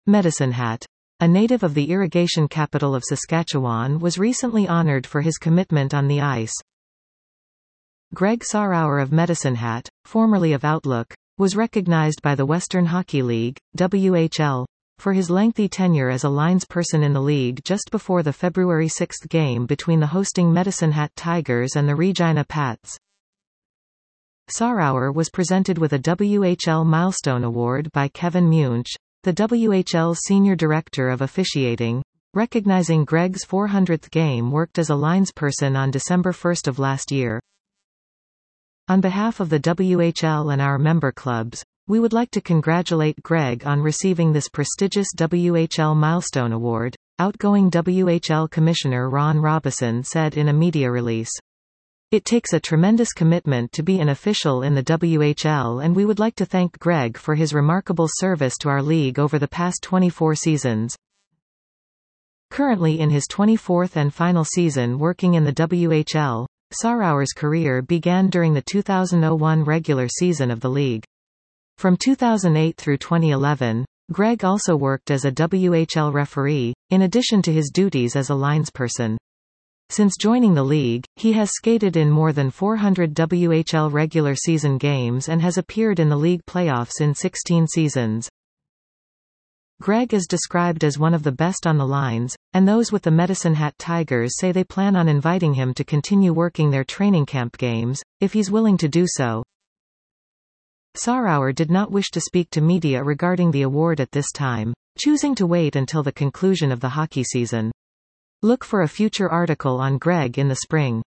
Medicine Hat, a native of the irrigation capital of Saskatchewan, was recently honored for his commitment on the ice. Greg Saarauer of Medicine Hat, formerly of Outlook, was recognized by the Western Hockey League, WHL, for his lengthy tenure as a linesperson in the league just before the February 6 game between the hosting Medicine Hat Tigers and the Regina Pats. Saarauer was presented with a WHL Milestone Award by Kevin Munch, the WHL's Senior Director of Officiating, recognizing Greg's 400th game worked as a linesperson on December 1 of last year. On behalf of the WHL and our member clubs, we would like to congratulate Greg on receiving this prestigious WHL Milestone Award, outgoing WHL Commissioner Ron Robison said in a media release. It takes a tremendous commitment to be an official in the WHL, and we would like to thank Greg for his remarkable service to our league over the past 24 seasons. Currently in his 24th and final season working in the WHL, Saarauer's career began during the 2001 regular season of the league. From 2008 through 2011, Greg also worked as a WHL referee, in addition to his duties as a linesperson. Since joining the league, he has skated in more than 400 WHL regular season games and has appeared in the league playoffs in 16 seasons. Greg is described as one of the best on the lines, and those with the Medicine Hat Tigers say they plan on inviting him to continue working their training camp games, if he's willing to do so. Saarauer did not wish to speak to media regarding the award at this time, choosing to wait until the conclusion of the hockey season. Look for a future article on Greg in the spring.